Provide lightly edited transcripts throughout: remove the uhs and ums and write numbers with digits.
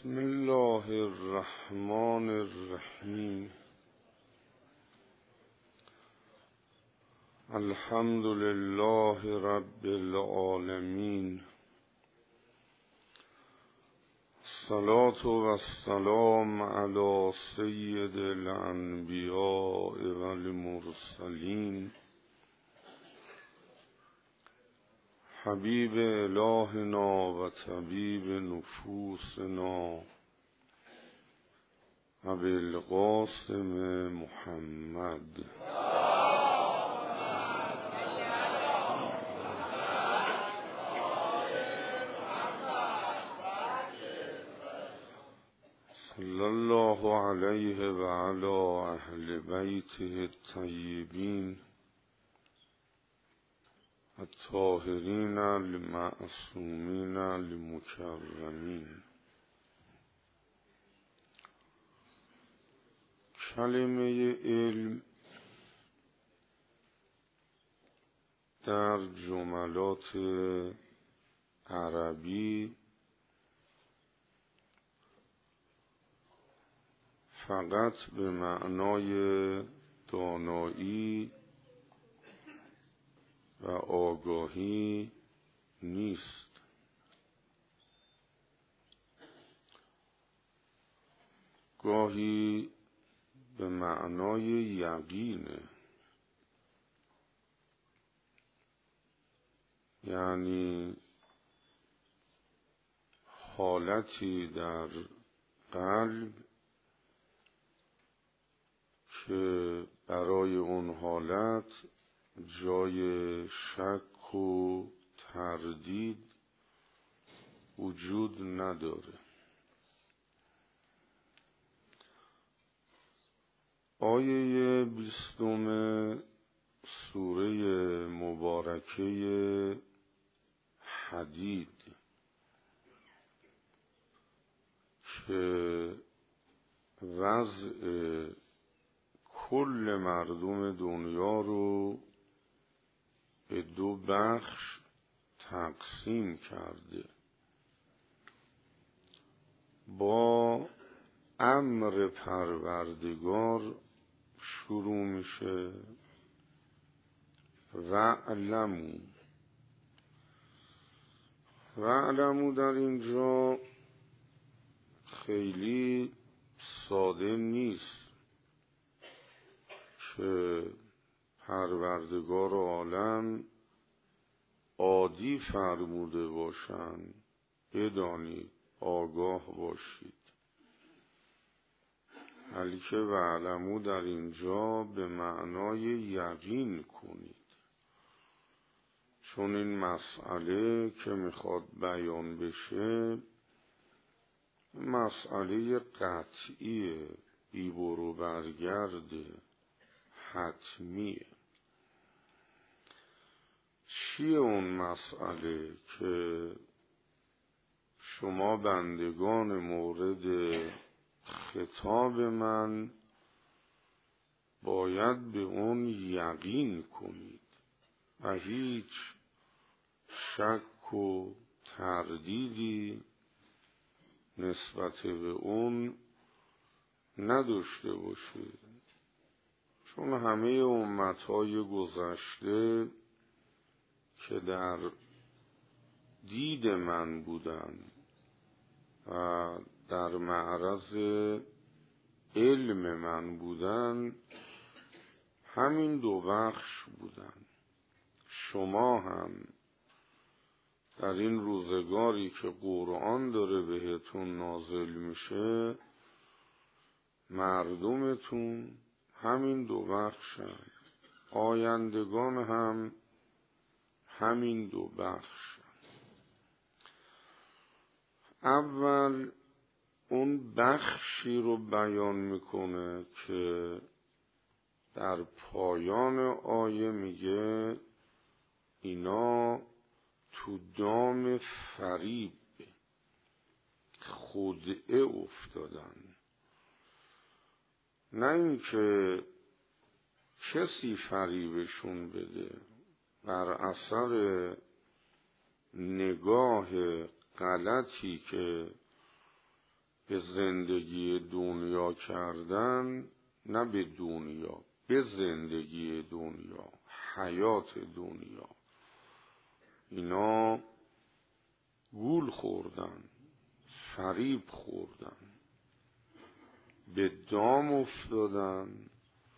بسم الله الرحمن الرحیم. الحمد لله رب العالمین. الصلاة والسلام علی سید الانبیاء والمرسلین حبیب الهنا و طبیب نفوسنا ابوالقاسم محمد صلی الله علیه و علی اهل بیته الطیبین الطاهرین المعصومین المکرمین. کلمه علم در جملات عربی فقط به معنای دانایی و آگاهی نیست، گاهی به معنای یقینه، یعنی حالتی در قلب که برای اون حالت جای شک و تردید وجود نداره. آیه 20 سوره مبارکه حدید که وضع کل مردم دنیا رو به دو بخش تقسیم کرده. با امر پروردگار شروع میشه. وَاعْلَمُوا در اینجا خیلی ساده نیست که پروردگار عالم عادی فرموده باشند بدانید، آگاه باشید، بلکه وَاعْلَمُوا در اینجا به معنای یقین کنید، چون این مسئله که میخواد بیان بشه مسئله قطعیه، بی برو برگرده، حتمیه. چیه اون مسئله که شما بندگان مورد خطاب من باید به اون یقین کنید و هیچ شک و تردیدی نسبت به اون نداشته باشید، چون همه امتهای گذشته که در دید من بودن و در معرض علم من بودن همین دو بخش بودن. شما هم در این روزگاری که قرآن داره بهتون نازل میشه مردمتون همین دو بخشن، آیندگان هم همین دو بخشن. اول اون بخشی رو بیان میکنه که در پایان آیه میگه اینا تو دام فریب خدعه افتادن، نه اینکه کسی فریبشون بده، بر اثر نگاه غلطی که به زندگی دنیا کردن، نه به دنیا، به زندگی دنیا، حیات دنیا، اینا گول خوردن، فریب خوردن، به دام افتادن،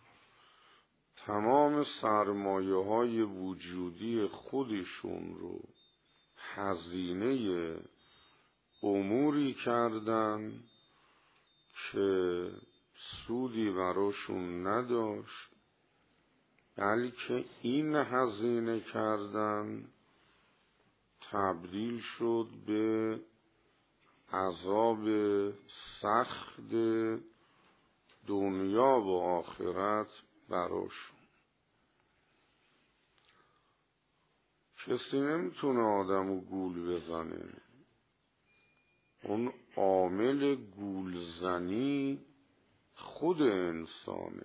تمام سرمایه‌های وجودی خودشون رو هزینه اموری کردن که سودی براشون نداشت، بلکه این هزینه کردن تبدیل شد به عذاب سخت دنیا و آخرت براشون. کسی نمیتونه آدمو گول بزنه. اون عامل گولزنی خود انسانه.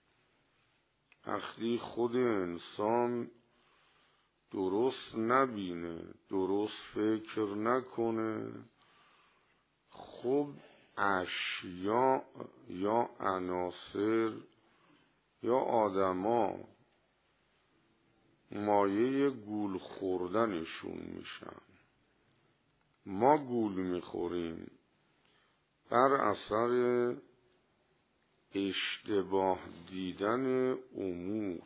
وقتی خود انسان درست نبینه، درست فکر نکنه، خب اشیا یا عناصر یا آدما مایه گول خوردنشون میشن. ما گول میخوریم بر اثر اشتباه دیدن امور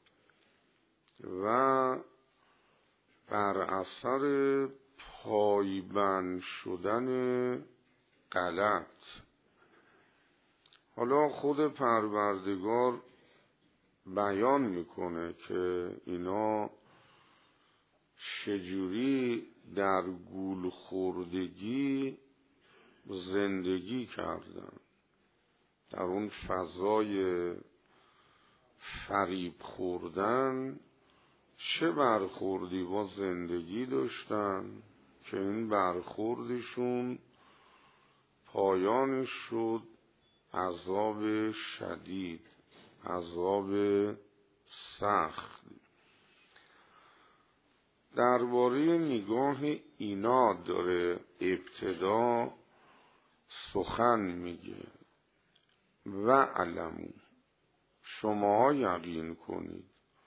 و بر اثر پایبند شدن غلط. حالا خود پروردگار بیان میکنه که اینا چجوری در گول خوردگی زندگی کردن، در اون فضای فریب خوردن چه برخوردی با زندگی داشتن که این برخوردشون پایانش شد عذاب شدید، عذاب سخت. درباره نگاه اینا داره ابتدا سخن میگه. و علمو، شماها یقین کنید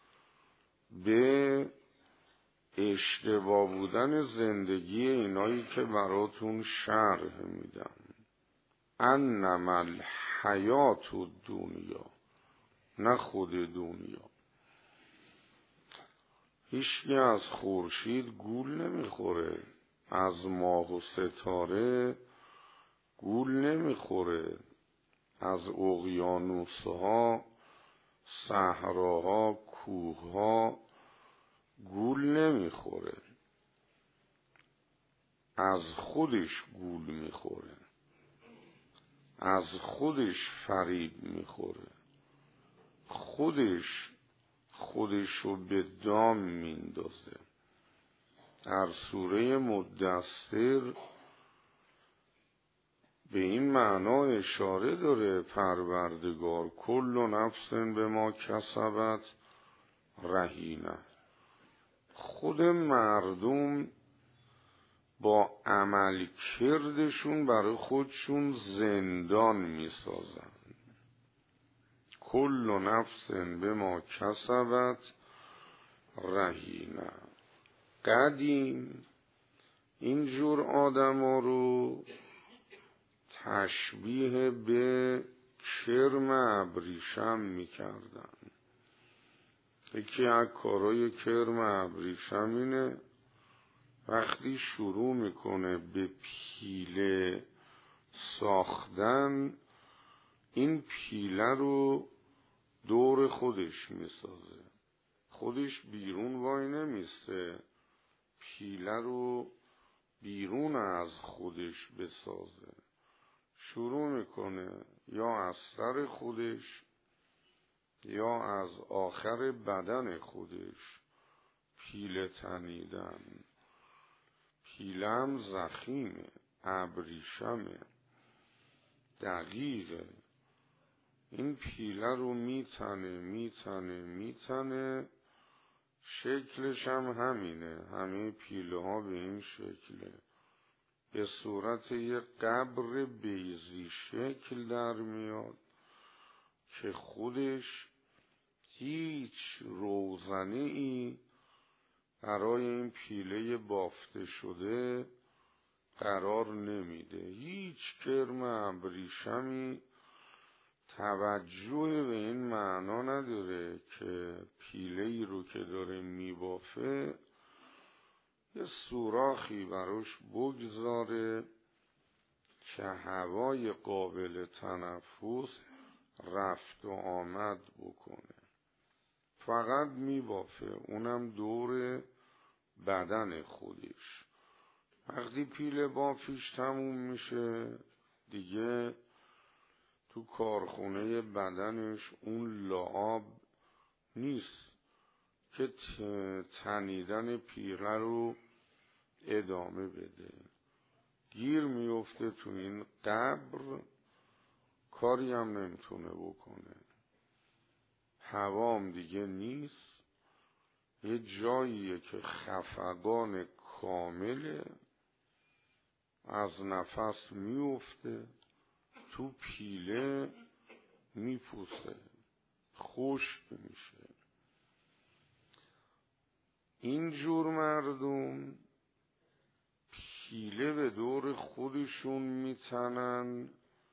به اشتباه بودن زندگی اینایی که براتون شرح میدم. انما الحیات الدنیا، نه خود دنیا. هیچکی از خورشید گول نمیخوره، از ماه و ستاره گول نمیخوره، از اقیانوسها، صحراها، کوهها گول نمیخوره، از خودش گول میخوره، از خودش فریب میخوره، خودشو به دام میندازه. در سوره مدثر به این معنا اشاره داره پروردگار کل نفس به ما کسبت رهینه. خود مردم با عمل کردشون برای خودشون زندان میسازن. کل نفس به ما کسبت رهینه. قدیم اینجور آدم ها رو تشبیه به کرم ابریشم میکردن. یکی از کارهای کرم ابریشم اینه وقتی شروع میکنه به پیله ساختن، این پیله رو دور خودش میسازه. خودش بیرون وای نمیسته، پیله رو بیرون از خودش بسازه. شروع میکنه یا از سر خودش یا از آخر بدن خودش پیله تنیدن. پیله هم ضخیمه، ابریشمه، دقیقه. این پیله رو میتنه، شکلش هم همینه. همه پیله ها به این شکله. به صورت یک قبر بیضی شکل در میاد که خودش هیچ روزنه ای برای این پیله بافته شده قرار نمیده. هیچ کرم ابریشمی توجه به این معنا نداره که پیله ای رو که داره میبافه یه سوراخی براش بگذاره که هوای قابل تنفس رفت و آمد بکنه. فقط میبافه، اونم دور بدن خودش. وقتی پیله بافیش تموم میشه دیگه تو کارخونه بدنش اون لعاب نیست که تنیدن پیله رو ادامه بده. گیر میفته تو این قبر، کاری هم نمیتونه بکنه. هوام دیگه نیست، یه جاییه که خفقان کامله، از نفس میفته، تو پیله میپوسه، خشک میشه. اینجور مردم پیله به دور خودشون میتنن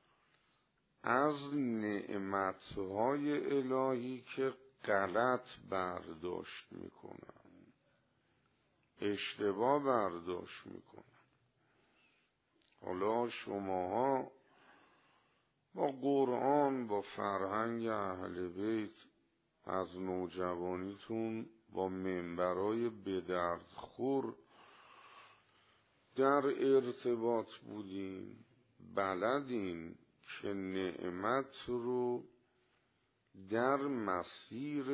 از نعمتهای الهی که غلط برداشت میکنن، اشتباه برداشت میکنن. حالا شماها با قرآن، با فرهنگ اهل بیت از نوجوانیتون با منبرای بدردخور در ارتباط بودین، بلدین که نعمت رو در مسیر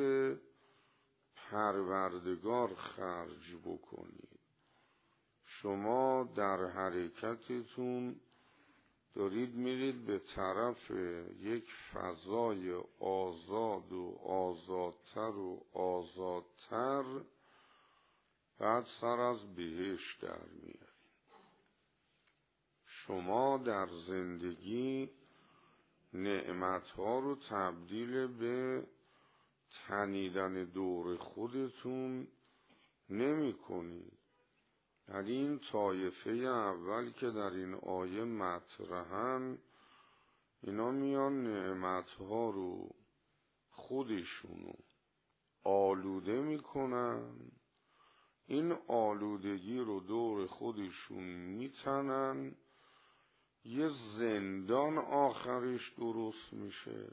پروردگار خرج بکنید. شما در حرکتتون دارید میرید به طرف یک فضای آزاد و آزادتر و آزادتر، بعد سر از بهشت در میارید. شما در زندگی نعمتها رو تبدیل به تنیدن دور خودتون نمی کنید. در این طایفه اول که در این آیه مطرحن، اینا میان نعمتها رو خودشونو آلوده میکنن، این آلودگی رو دور خودشون میتنن، یه زندان آخرش درست میشه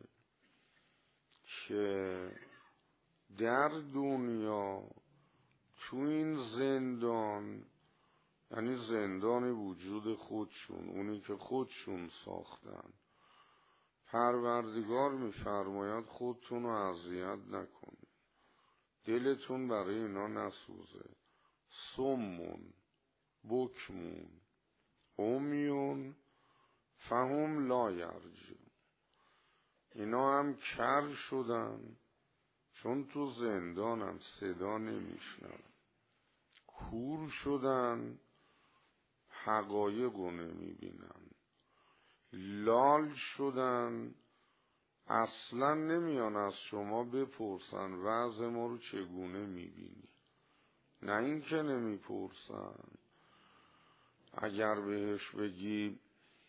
که در دنیا تو این زندان، یعنی زندان وجود خودشون، اونی که خودشون ساختن، پروردگار میفرماید خودتون رو اذیت نکنید، دلتون برای اینا نسوزه. صمون بکمون عمیون فهم لا یرجعون. اینا هم کر شدن چون تو زندانم صدا نمیشنن، کور شدن حقایقو نمیبینن، لال شدن اصلا نمیان از شما بپرسن وضع ما رو چگونه میبینی. نه این که نمیپرسن، اگر بهش بگی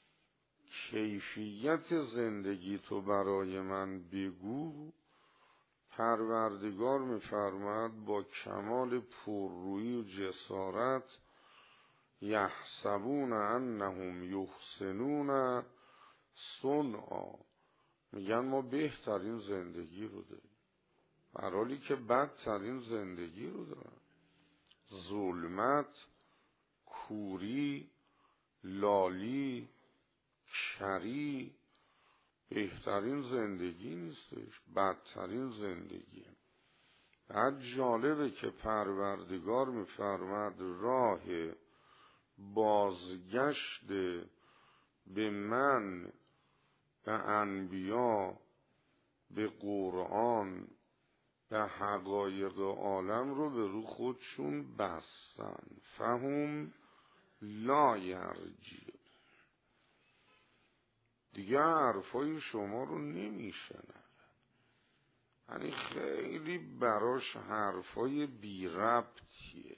کیفیت زندگی تو برای من بگو، پروردگار میفرماید با کمال پررویی و جسارت یحسبون انهم یحسنون صنعا، میگن ما بهترین زندگی رو داریم، در حالی که بدترین زندگی رو دارن. ظلمت، کوری، لالی، کری بهترین زندگی نیستش، بدترین زندگیه. بعد جالبه که پروردگار میفرماد راه بازگشت به من، به انبیا، به قرآن، به حقایق عالم رو به رو خودشون بستن. فهم لا یرجع، دیگه حرفای شما رو نمیشنن. یعنی خیلی براش حرفای بی ربطیه.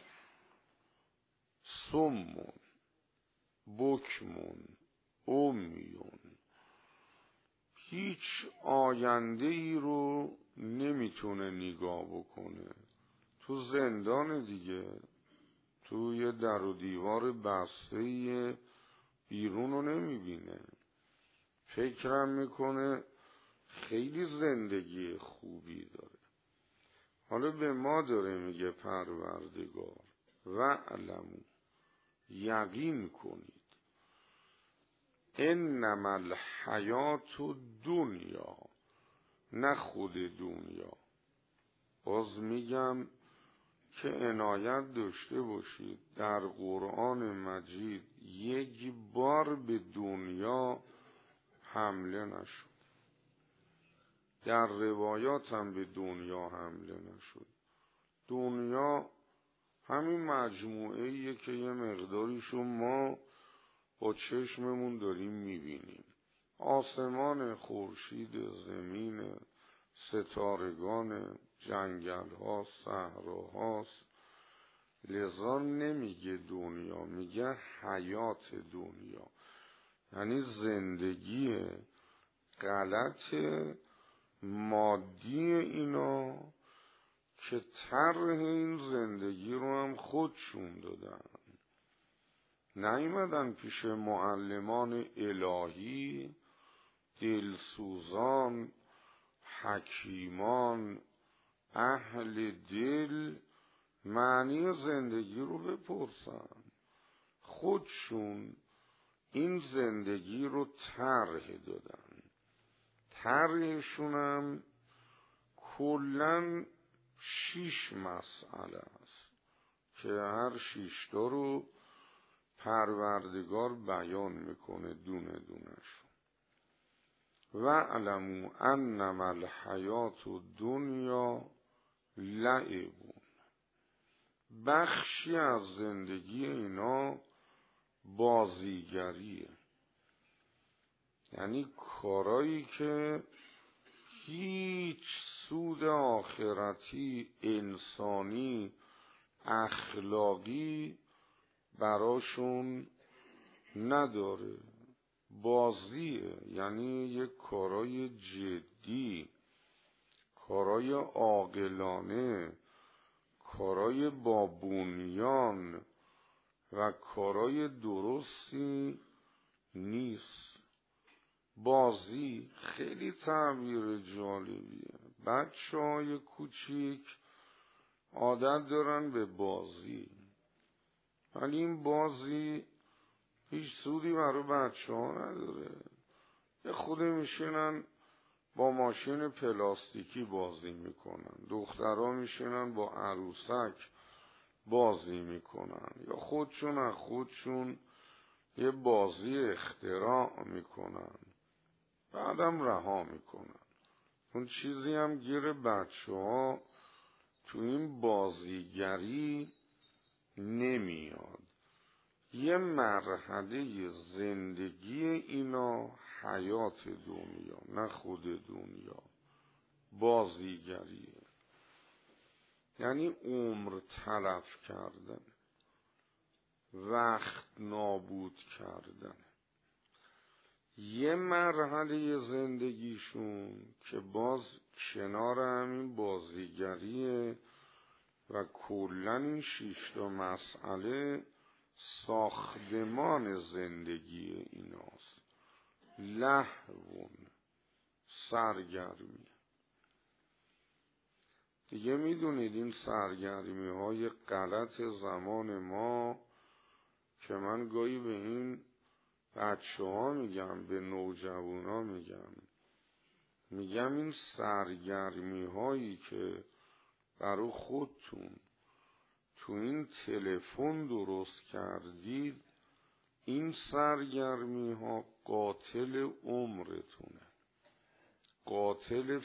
سمون، بکمون، امیون، هیچ آینده ای رو نمیتونه نگاه بکنه. تو زندان دیگه، تو یه در و دیوار بسته بیرون رو نمیبینه. فکرم میکنه خیلی زندگی خوبی داره. حالا به ما داره میگه پروردگار وَاعْلَمُوا، یقین کنید، انما الحیات الدنیا، نه خود دنیا. باز میگم که عنایت داشته باشید در قرآن مجید یک بار به دنیا حمله نشد، در روایات هم به دنیا حمله نشد. دنیا همین مجموعه‌ایه که یه مقداریشو ما با چشممون داریم میبینیم. آسمان، خورشید، زمین، ستارگان، جنگل ها، صحرا هاست. لذا نمیگه دنیا، میگه حیات دنیا، یعنی زندگی غلط مادی اینا که طرح این زندگی رو هم خودشون دادن. نیومدن پیش معلمان الهی، دلسوزان، حکیمان، اهل دل معنی زندگی رو بپرسن. خودشون این زندگی رو طرح دادن. طرحشون هم کلن 6 مسئله است که هر 6 تا رو پروردگار بیان میکنه دونه دونش. وَاعْلَمُوا انما الحیات الدنیا لعب، بخشی از زندگی اینا بازیگریه، یعنی کارایی که هیچ سود آخرتی، انسانی، اخلاقی براشون نداره. بازیه، یعنی یک کارای جدی، کارای عاقلانه، کارای با بنیان و کارای درستی نیست. بازی خیلی تعبیر جالبیه. بچه‌های کوچیک عادت دارن به بازی، ولی این بازی هیچ سودی برای بچه‌ها نداره. یه خود میشینن با ماشین پلاستیکی بازی میکنن، دخترها میشینن با عروسک بازی میکنن، یا خودشون از خودشون یه بازی اختراع میکنن، بعدم رها میکنن. اون چیزی هم گیر بچه‌ها تو این بازیگری نمیاد. یه مرحله زندگی اینا حیات دنیا، نه خود دنیا. بازیگریه، یعنی عمر تلف کردن، وقت نابود کردن. یه مرحله زندگیشون که باز کنار همین بازیگریه و کلن این 6 تا مسئله ساختمان زندگی ایناست. لهوون، سرگرمی. دیگه میدونید این سرگرمی های غلط زمان ما که من گاهی به این بچه ها میگم، به نوجوان ها میگم این سرگرمی هایی که برای خودتون تو این تلفن درست کردید، این سرگرمی ها قاتل عمرتونه، قاتل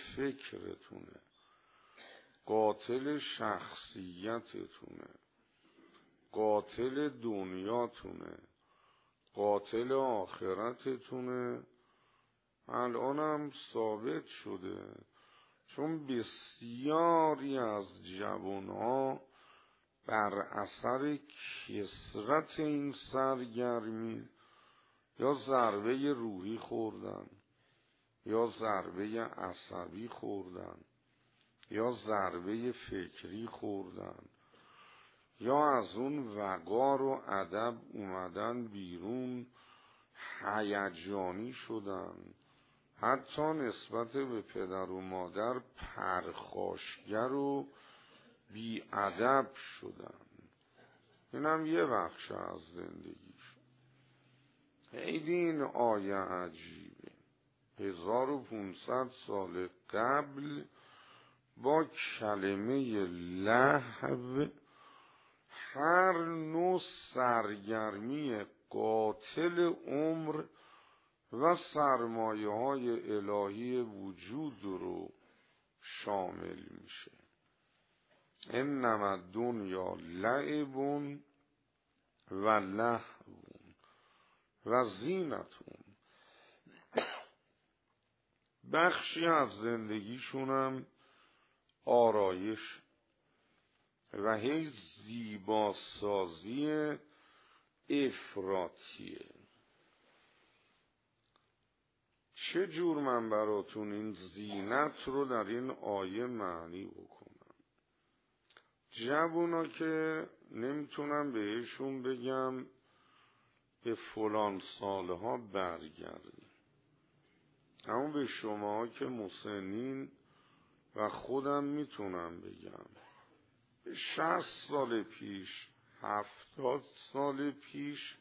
فکرتونه، قاتل شخصیتتونه، قاتل دنیاتونه، قاتل آخرتتونه. الانم ثابت شده، چون بسیاری از جوانها بر اثر کثرت این سرگرمی یا ضربه روحی خوردن، یا ضربه عصبی خوردن، یا ضربه فکری خوردن، یا از اون وقار و ادب اومدن بیرون، هیجانی شدن، حتی نسبت به پدر و مادر پرخاشگر و بی‌ادب شدن. اینم یه بخش از زندگیش. خیلی این آیه عجیبه. 1500 سال قبل با کلمه لهو هر نوع سرگرمی قاتل عمر و سرمایه های الهی وجود رو شامل میشه. انما الدنیا لعب و لهو و زینتون. بخشی از زندگیشونم آرایش و هی زیباسازی افراطیه. چه جور من براتون این زینت رو در این آیه معنی بکنم؟ جوونا که نمیتونم بهشون بگم به فلان سالها برگردیم، اما به شما که مسنین و خودم میتونم بگم به 60 سال پیش، 70 سال پیش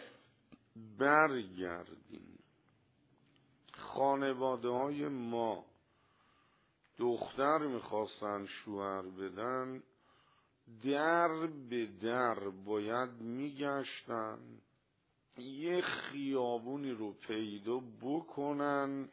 برگردیم. خانواده های ما دختر میخواستن شوهر بدن، در به در باید میگشتن یه خیابونی رو پیدا بکنن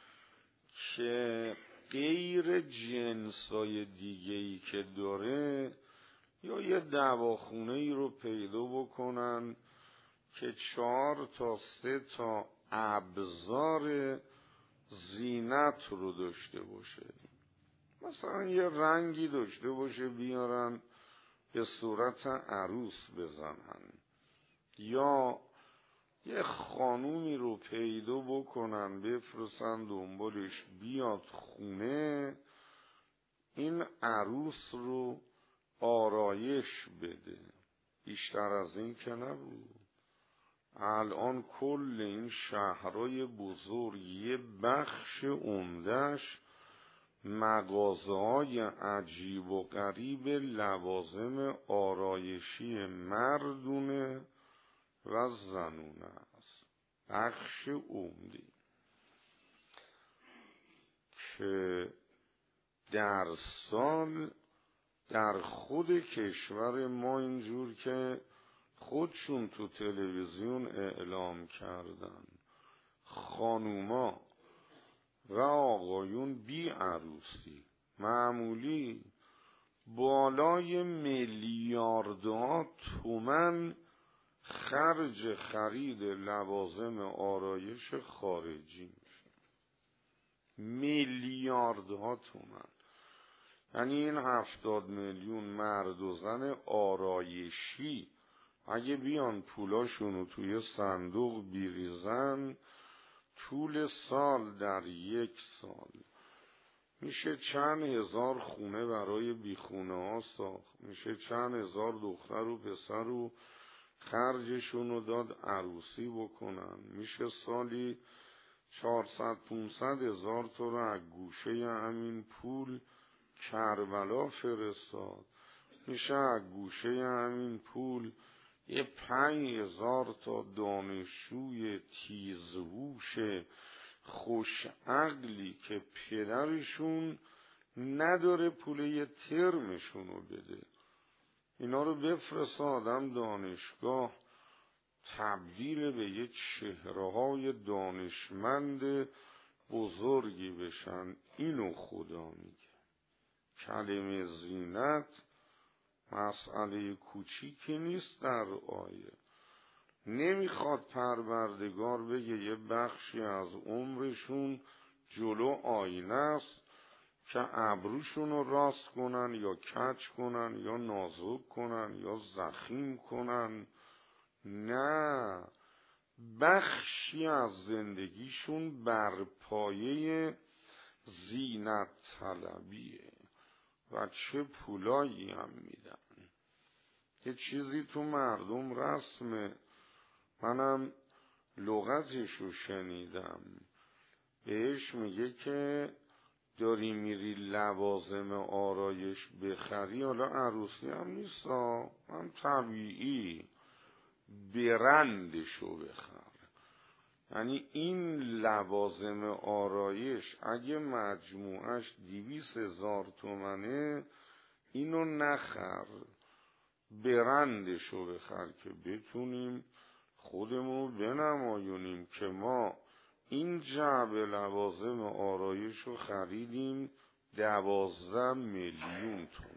که غیر جنسای دیگه‌ای که داره، یا یه دواخونه ای رو پیدا بکنن که 4 تا 3 تا ابزار زینت رو داشته باشه. مثلا یه رنگی داشته باشه بیارن به صورت عروس بزنن، یا یه خانومی رو پیدا بکنن بفرستن دنبالش بیاد خونه، این عروس رو آرایش بده. بیشتر از این که نبود. الان کل این شهرهای بزرگ یه بخش عمده‌اش مغازه‌های عجیب و غریب لوازم آرایشی مردونه و زنونه است. بخش عمدی که در سال در خود کشور ما اینجور که خودشون تو تلویزیون اعلام کردن، خانوما و آقایون بی عروسی معمولی بالای میلیاردها تومن خرج خرید لوازم آرایش خارجی میشه. میلیاردها تومن. یعنی این 70 میلیون مرد و زن آرایشی اگه بیان پولاشونو توی صندوق بیریزن، طول سال در 1 سال میشه چند هزار خونه برای بیخونه ها ساخت، میشه چند هزار دختر و پسر و خرجشونو داد عروسی بکنن، میشه سالی 400-500 هزار تا رو از گوشه همین پول کربلا فرستاد، میشه از گوشه همین پول یه 5000 تا دانشجوی تیزهوش خوش عقلی که پدرشون نداره پول یه ترمشونو بده، اینا رو بفرستادم دانشگاه، تبدیل به یه چهره‌های دانشمند بزرگی بشن. اینو خدا میگه. کلمه زینت مسئله کوچیکی نیست در آیه. نمیخواد پروردگار بگه یه بخشی از عمرشون جلو آینه است که ابروشون رو راست کنن یا کج کنن یا نازک کنن یا ضخیم کنن. نه، بخشی از زندگیشون بر پایه زینت طلبیه و چه پولایی هم میدن. یه چیزی تو مردم رسمه، منم لغتشو شنیدم، بهش میگه که داری میری لوازم آرایش بخری، حالا عروسی هم نیست، هم طبیعی، برندشو بخر. یعنی این لوازم آرایش اگه مجموعش 200,000 تومنه، اینو نخر، برندشو بخر که بتونیم خودمون بنمایونیم که ما این جعبه لوازم آرایش رو خریدیم 12 میلیون تومان.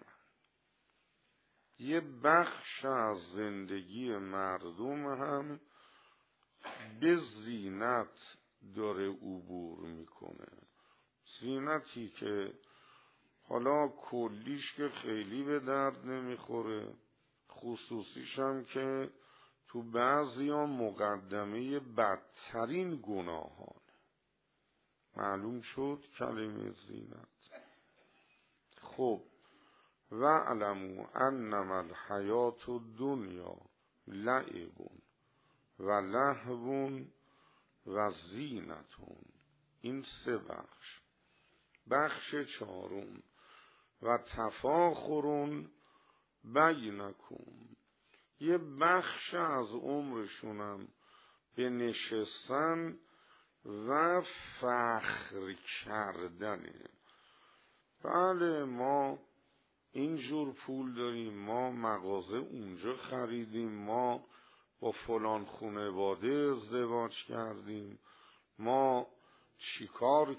یه بخش از زندگی مردم هم به زینت داره عبور میکنه. زینتی که حالا کلیش که خیلی به درد نمیخوره، خصوصیش هم که تو بعضی ها مقدمه بدترین گناهانه. معلوم شد کلمه زینت. خب وَاعْلَمُوا أَنَّمَا الْحَیَاةُ الدُّنْیَا لَعِبٌ و لهو و زینة. این 3 بخش. بخش 4 و تفاخر بینکم، یه بخش از عمرشونم به نشستن و فخر کردنه. بله ما اینجور پول داریم، ما مغازه اونجا خریدیم، ما با فلان خانواده ازدواج کردیم، ما چیکار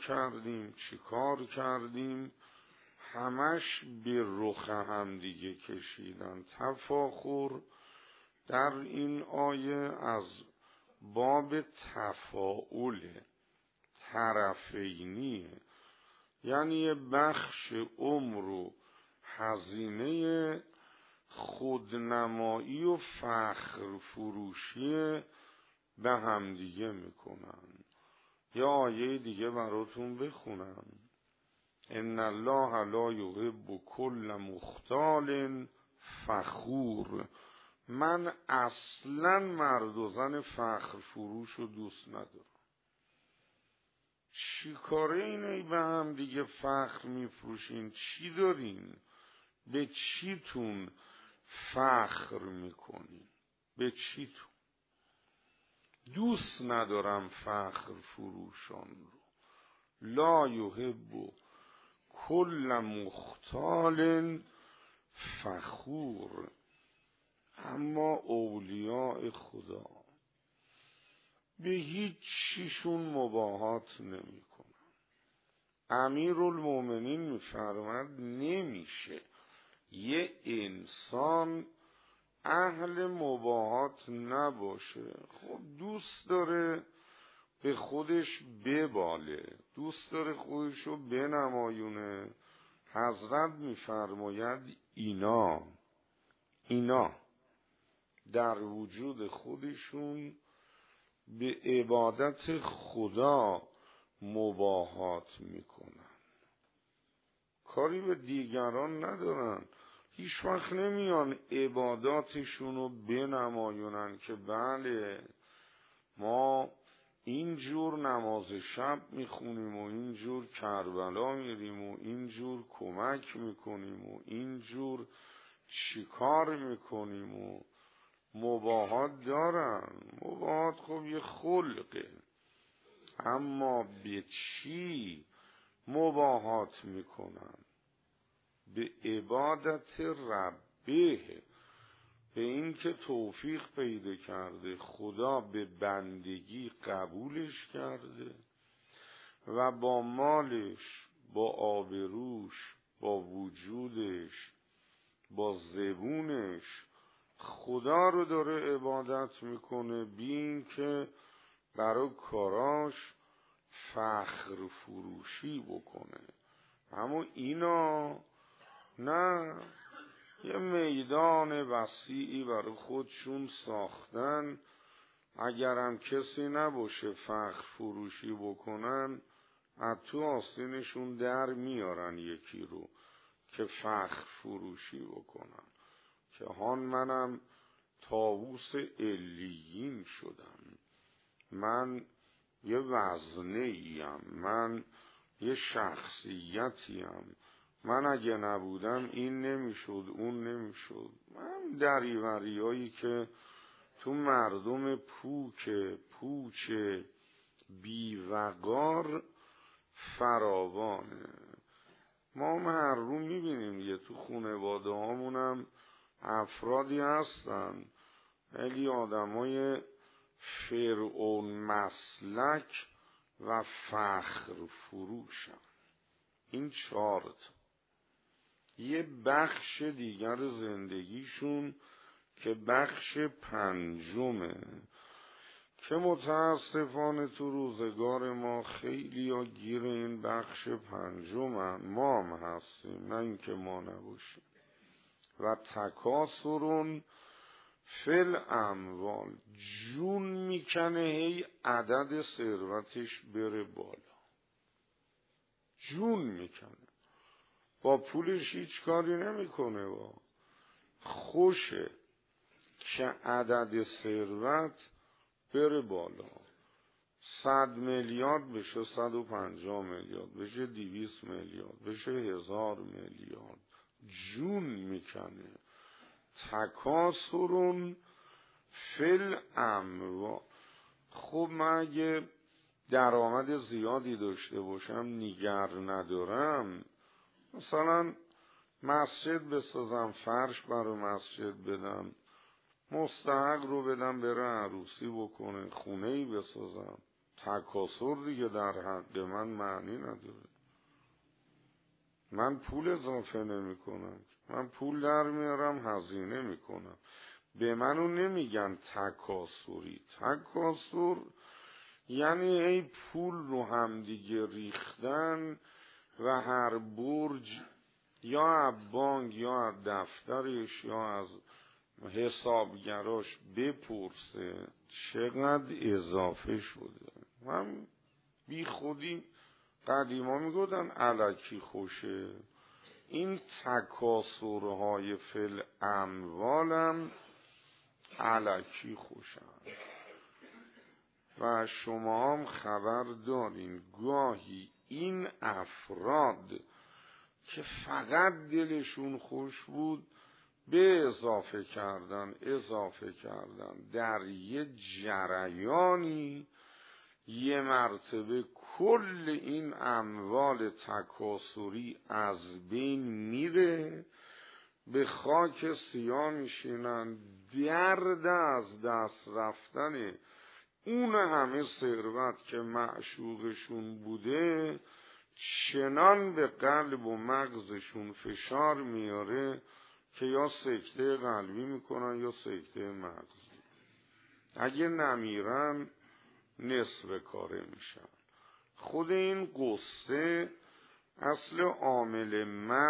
کردیم، همش به رخ هم دیگه کشیدن. تفاخر در این آیه از باب تفاعل طرفینیه، یعنی یه بخش عمر و هزینه خودنمایی و فخر فروشی به هم دیگه میکنن. یا آیه دیگه براتون بخونم: ان الله لا یحب کل مختال فخور. من اصلا مرد و زن فخر فروش رو دوست ندارم. چی کاره اینه به هم دیگه فخر میفروشین؟ چی دارین؟ به چیتون فخر میکنین؟ به چیتون؟ دوست ندارم فخر فروشان رو. لا یحب کل مختال فخور. اما اولیاء خدا به هیچ چیشون مباهات نمی کنن. امیرالمومنین میفرماد نمیشه یه انسان اهل مباهات نباشه. خب دوست داره به خودش بباله، دوست داره خودشو بنمایونه. حضرت میفرماید اینا در وجود خودشون به عبادت خدا مباهات میکنن، کاری به دیگران ندارن. هیچ وقت نمیان عباداتشونو بنمایونن که بله ما اینجور نماز شب میخونیم و اینجور کربلا میریم و اینجور کمک میکنیم و اینجور چیکار میکنیم و مباهات دارن. مباهات خب یه خلقه، اما به چی مباهات میکنن؟ به عبادت ربه، به این که توفیق پیدا کرده، خدا به بندگی قبولش کرده و با مالش، با آبروش، با وجودش، با زبونش خدا رو داره عبادت میکنه، بین که برای کاراش فخر فروشی بکنه. اما اینا نه، یه میدان وسیعی برای خودشون ساختن، اگرم کسی نباشه فخر فروشی بکنن، از تو آستینشون در میارن یکی رو که فخر فروشی بکنن، که هان منم طاووس علیین شدم، من یه وزنه ایم، من یه شخصیتیم، من اگه نبودم این نمیشد اون نمیشد. من دریوریایی که تو مردم پوچ بیوقار فراوانه. ما هر رو میبینیم یه تو خانواده هامونم افرادی هستن خیلی آدمای فرعون مسلک و فخر فروشن. این 4 یه بخش دیگر زندگیشون که بخش 5 که متاسفانه تو روزگار ما خیلی ها گیر این بخش 5 ما هم هستیم، نه اینکه ما نباشیم. و تکاثرون فل اموال، جون میکنه هی عدد ثروتش بره بالا، جون میکنه، با پولش هیچ کاری نمیکنه، با خوشه که عدد ثروت بره بالا، 100 میلیارد بشه، 150 میلیارد بشه، 200 میلیارد بشه، 1000 میلیارد، جون میکنه. تکاثرون فل اموال. خب من اگه درآمد زیادی داشته باشم نیگر ندارم، مثلا مسجد بسازم، فرش برای مسجد بدم، مستحق رو بدم بره عروسی بکنه، خونه‌ای بسازم، تکاثر دیگه در حق من معنی نداره. من پول اضافه نمی کنم، من پول در میارم هزینه میکنم. به منو نمیگن تکاثری. تکاثر یعنی ای پول رو هم دیگه ریختن و هر برج یا از بانک یا از دفترش یا از حسابگراش بپرسه چقدر اضافه شده. من بی خودی قدیما میگفتن الکی خوشه. این تکاثرهای فل اموالم الکی خوشن و شما هم خبر دارین گاهی این افراد که فقط دلشون خوش بود به اضافه کردن در یه جریانی یه مرتبه کل این اموال تکاثری از بین میره، به خاک سیاه میشینن. درد از دست رفتن اون همه ثروت که معشوقشون بوده چنان به قلب و مغزشون فشار میاره که یا سکته قلبی میکنن یا سکته مغزی. اگه نمیرن نصف کاره میشن. خود این قصه اصل عامل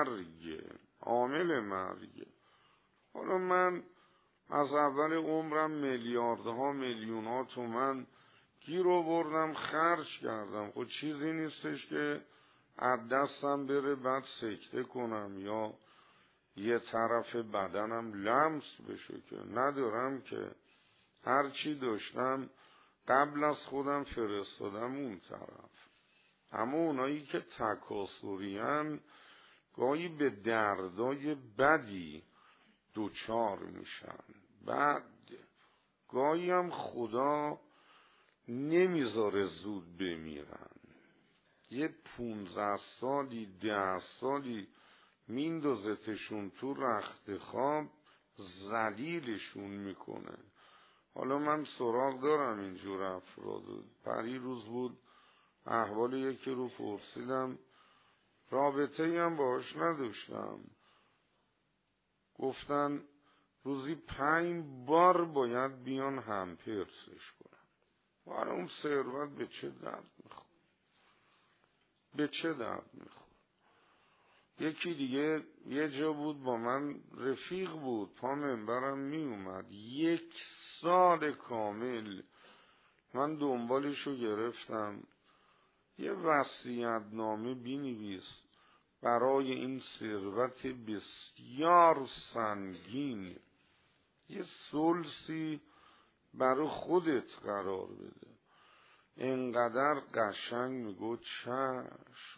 مرگه. حالا من از اول عمرم میلیاردها میلیونها تومن گیر آوردم خرج کردم، خب چیزی نیستش که از دستم بره بعد سکته کنم یا یه طرف بدنم لمس بشه، که ندارم که هر چی داشتم قبل از خودم فرستادم اون طرف. اما اونایی که تکاثرین گاهی به دردای بدی دوچار میشن، بعد گاهی هم خدا نمیذاره زود بمیرن، یه 15 سالی 10 سالی میندازتشون تو رخت خواب، ذلیلشون میکنه. حالا من سراغ دارم اینجور افراد. پری روز بود احوال یکی رو پرسیدم، رابطه‌ای هم باهاش نداشتم، گفتن روزی 5 بار باید بیان هم پرسش کنن. برای اون ثروت به چه درد میخواد؟ به چه درد میخواد؟ یکی دیگه یه جا بود با من رفیق بود، پا منبرم می اومد، 1 سال کامل من دنبالشو گرفتم، یه وصیت‌نامه بنویس برای این ثروت بسیار سنگین، یه ثلثی برای خودت قرار بده. انقدر قشنگ میگو چشم،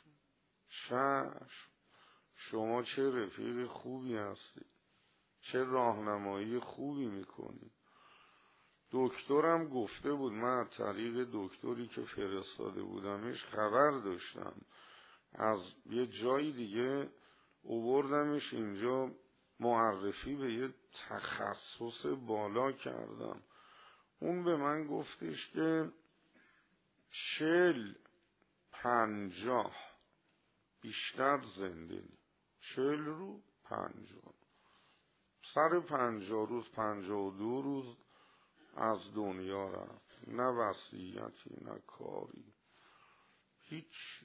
شما چه رفیق خوبی هستی، چه راهنمایی خوبی میکنی. دکترم گفته بود، من از طریق دکتری که فرستاده بودمش خبر داشتم، از یه جای دیگه آوردمش اینجا، معرفی به یه تخصص بالا کردم. اون به من گفتش که 40-50 بیشتر زنده نی، 40 رو 50، سر 50 روز 52 روز از دنیا رفت، نه وصیتی نه کاری، هیچ.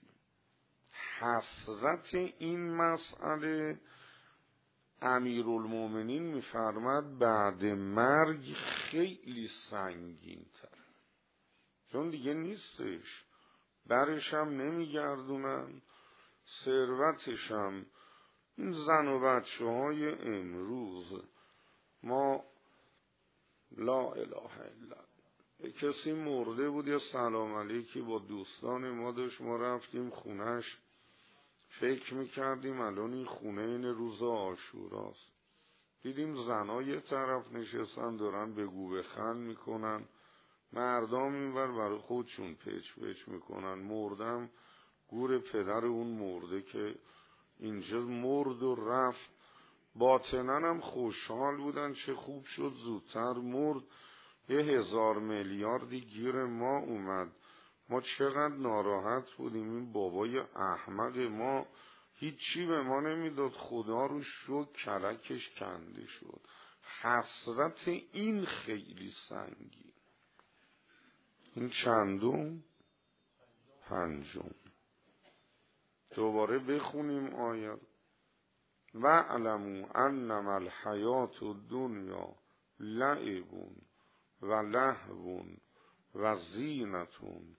حسرت این مسئله امیرالمومنین میفرماد بعد مرگ خیلی سنگین تر، چون دیگه نیستش، برش هم نمیگردونن، ثروتش هم این زن و بچه های امروز. ما لا اله الا الله، کسی مرده بود، یا سلام علیکی با دوستان ما داشت، ما رفتیم خونش، فکر میکردیم الان این خونه این روز عاشوراست، دیدیم زنها یه طرف نشستن دارن بگو بخند میکنن، مردم اینور برای خودشون پچ میکنن. مردم گور پدر اون مرده که اینجا مرد و رفت. باطناً هم خوشحال بودن، چه خوب شد زودتر مرد، 1000 میلیاردی گیر ما اومد، ما چقدر ناراحت بودیم، این بابای احمق ما هیچی به ما نمیداد، خدا رو شو کلکش کنده شد. حسرت این خیلی سنگین. این چندم؟ 5. دوباره بخونیم آیه. وَاعْلَمُوا أَنَّمَا الْحَیَاةُ الدُّنْیَا لَعِبٌ وَلَهْوٌ وَزِینَةٌ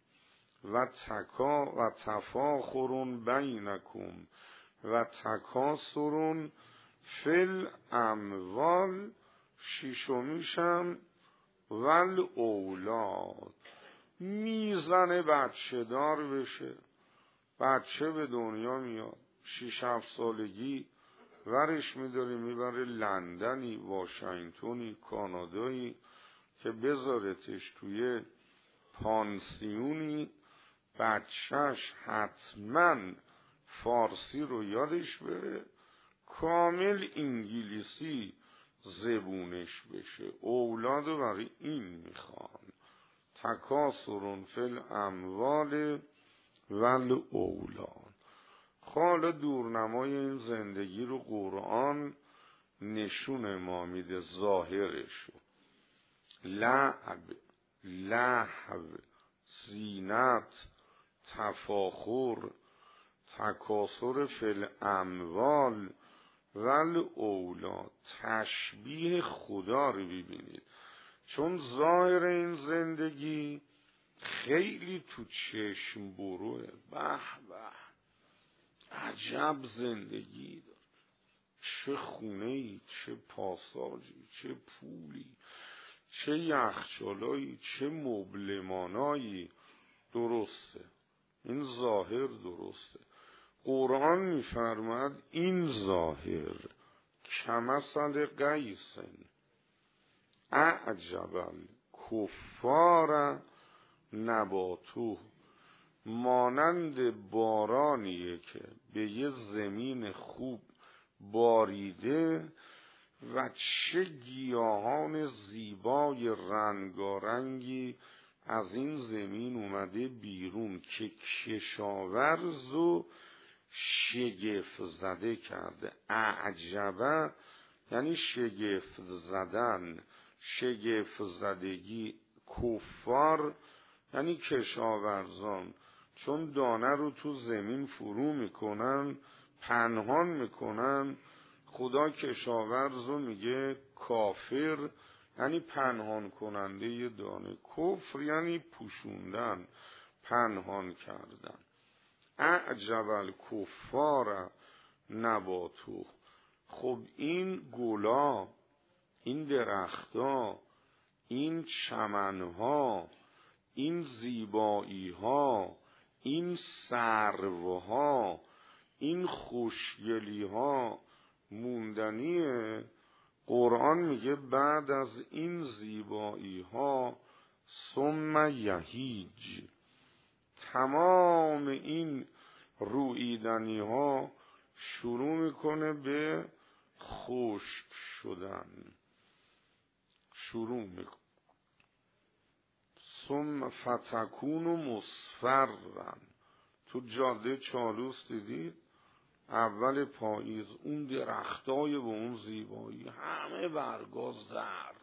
وَتَفَاخُرٌ بَیْنَکُمْ وَتَکَاثُرٌ فِی الْأَمْوَالِ، 6میشم وَالْأَوْلَادِ، میزنه بچه دار بشه، بچه به دنیا میاد، 6-7 سالگی ورش میداری میبره لندنی، واشنگتنی، کانادایی، که بذارتش توی پانسیونی، بچهش حتما فارسی رو یادش بره، کامل انگلیسی زبونش بشه، اولاد رو برای این میخوان. تکاثر فی الاموال والاولاد. حالا دورنمای این زندگی رو قرآن نشون ما میده، ظاهرشو، لعب، لهو، زینت، تفاخر، تکاثر فی الاموال والاولاد. تشبیه خدا رو ببینید، چون ظاهر این زندگی خیلی تو چشم بروه، به به عجب زندگی داره، چه خونه‌ای، چه پاساژی، چه پولی، چه یخچالایی، چه مبلمانایی. درسته، این ظاهر درسته. قرآن میفرماد این ظاهر کمثل غیث اعجب الکفار نباتوه، مانند بارانیه که به یه زمین خوب باریده و چه گیاهان زیبای رنگارنگی از این زمین اومده بیرون که کشاورز و شگفت زده کرده. اعجبه یعنی شگفت زدن، شگفت زدگی. کفار یعنی کشاورزان، چون دانه رو تو زمین فرو میکنن، پنهان میکنن، خدا کشاورز رو میگه کافر، یعنی پنهان کننده دانه. کفر یعنی پوشوندن، پنهان کردن. اعجب الکفار نباتو. خب این گلا، این درختها، این چمنها، این زیباییها، این سروها، این خوشگلیها موندنیه. قرآن میگه بعد از این زیباییها ثم یهیج، تمام این رویدنیها شروع میکنه به خشک شدن، شروع میکنه. ثم فتکون مصفرا. تو جاده چالوس دیدید اول پاییز اون درختای با اون زیبایی همه برگا زرد،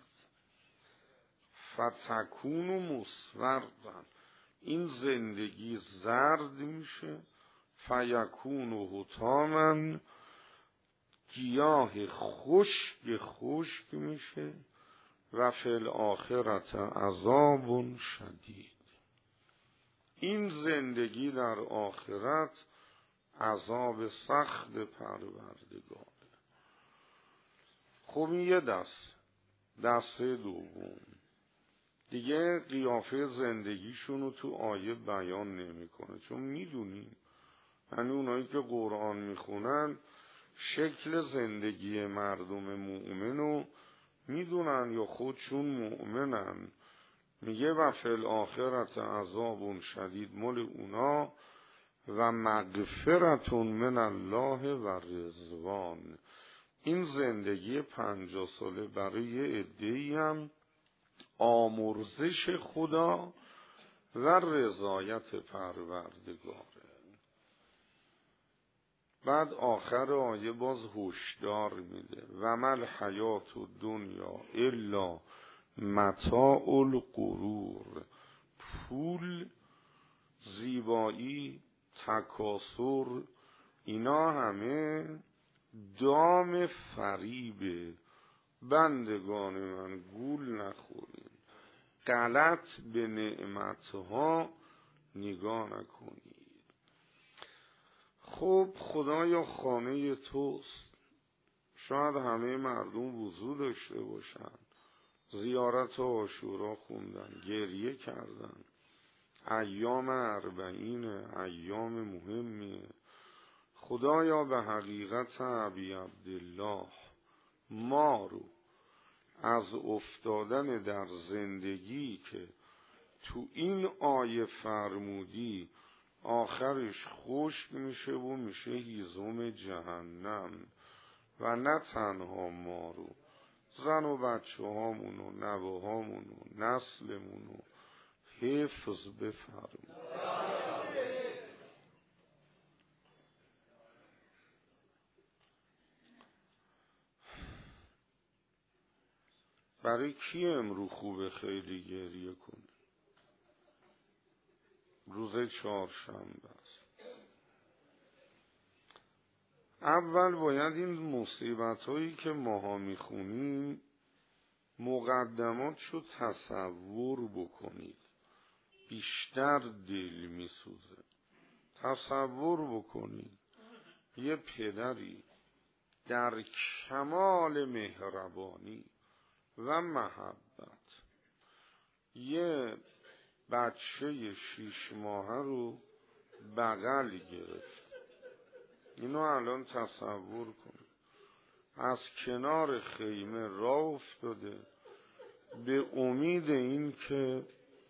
فتکون مصفرا، این زندگی زرد میشه. فیکون حطاما، گیاه خشک میشه. و فی الاخرت عذاب شدید، این زندگی در آخرت عذاب سخت پروردگاره. خب این یه دسته دوم دیگه قیافه زندگیشون رو تو آیه بیان نمیکنه، چون میدونیم یعنی اونایی که قرآن میخونن شکل زندگی مردم مؤمن رو میدونن یا خودشون مؤمنن. میگه و فی الاخرت عذاب شدید، مال اونا، و مغفرت من الله و رضوان. این زندگی 50 ساله برای عده‌ای هم آمرزش خدا و رضایت پروردگاره. بعد آخر آیه باز هشدار میده و مل حیات الدنیا الا متاع الغرور. پول، زیبایی، تکاثر، اینا همه دام فریبه. بندگان من گول نخورین، غلط به نعمتها نگاه نکنید. خب خدایا خانه توست، شاید همه مردم وضو داشته باشن، زیارت عاشورا خوندن، گریه کردن، ایام 40 ایام مهمیه. خدایا به حقیقت ابی عبدالله ما رو از افتادن در زندگی که تو این آیه فرمودی آخرش خشک میشه و میشه هیزم جهنم، و نه تنها ما رو، زن و بچه هامونو، نوه هامونو، نسلمونو حفظ بفرمون. برای کی امرو خوبه خیلی گریه کنه؟ روز چهارشنبه است. اول باید این مصیبت هایی که ماها میخونیم مقدماتشو تصور بکنید، بیشتر دل میسوزه. تصور بکنید یه پدری در کمال مهربانی و محبت یه بچه 6 ماهه رو بغل گرفت. اینو الان تصور کنید، از کنار خیمه راه افتاده به امید این که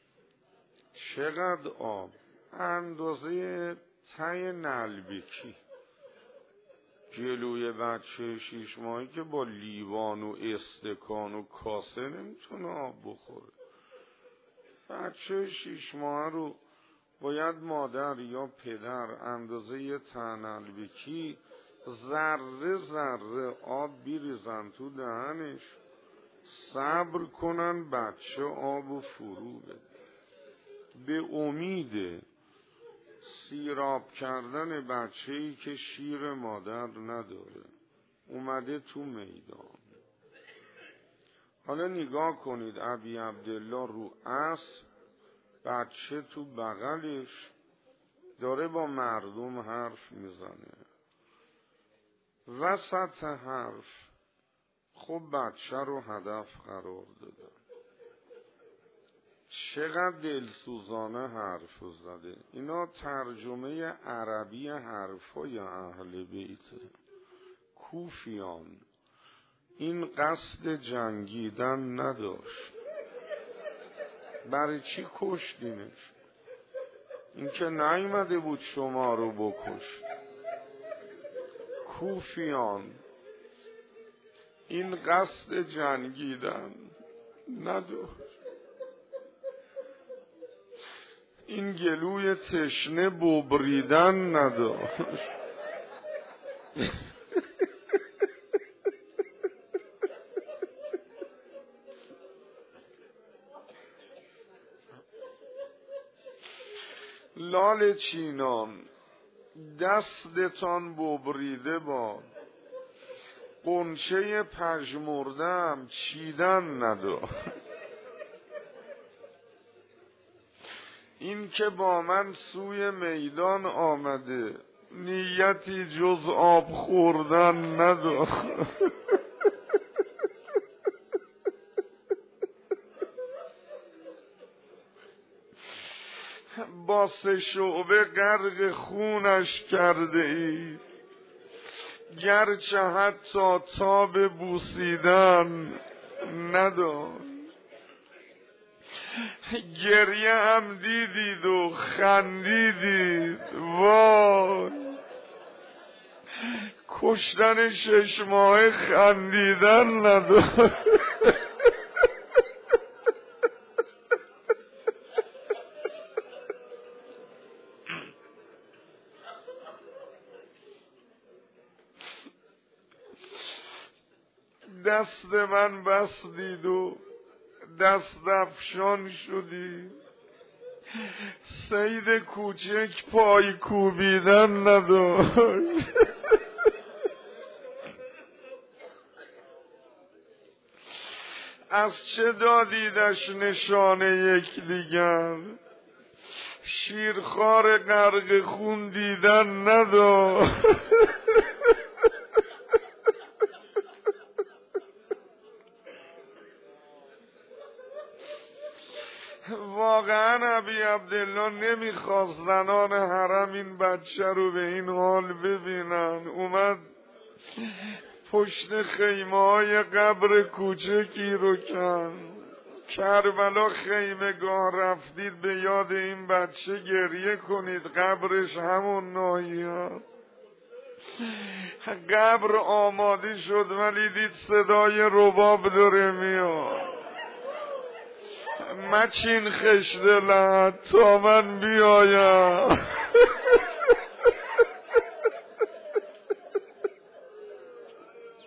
چقدر آب اندازه ته نلبکی جلوی بچه 6 ماهی که با لیوان و استکان و کاسه نمیتونه آب بخوره. بچه 6 ماهه رو باید مادر یا پدر اندازه یه ته نلبکی ذره ذره آب بیریزن تو دهنش، صبر کنن بچه آبو فرو بده. به امید سیراب کردن بچه‌ای که شیر مادر نداره اومده تو میدان. حالا نگاه کنید ابی عبدالله رو اسب، بچه تو بغلش داره با مردم حرف میزنه. وسط حرف خب بچه رو هدف قرار دادن. چقدر دلسوزانه حرف زده. اینا ترجمه عربی حرفای اهل بیته. کوفیان این قصد جنگیدن نداشت، برای چی کشتینش؟ این که نیامده بود شما رو بکش. کوفیان این قصد جنگیدن نداشت، این گلوی تشنه ببریدن نداشت. لال چینان دستتان ببریده باد، قنچه پژمردم چیدن نداشت. این که با من سوی میدان آمده نیتی جز آب خوردن نداشت. با 3 شعبه غرق خونش کرده ای، گرچه حتی تاب بوسیدن نداشت. گریه هم دیدید و خندیدید، وای کشتن 6 ماه خندیدن نداشت. دست من بستید و دست افشان شدی، صید کوچک پای کوبیدن نداشت. از چه دادیدش نشانه یکدیگر، شیرخوار غرق خون دیدن نداشت. واقعا ابی عبدالله نمیخواست زنان حرم این بچه رو به این حال ببینن. اومد پشت خیمه های قبر کوچکی رو کند. کربلا خیمه گاه رفتید به یاد این بچه گریه کنید، قبرش همون ناحیه است. قبر آماده شد ولی دید صدای رباب داره میاد. مچین خشدلت تا من بیایم.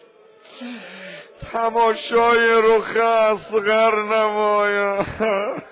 تماشای رخ اصغر نمایم.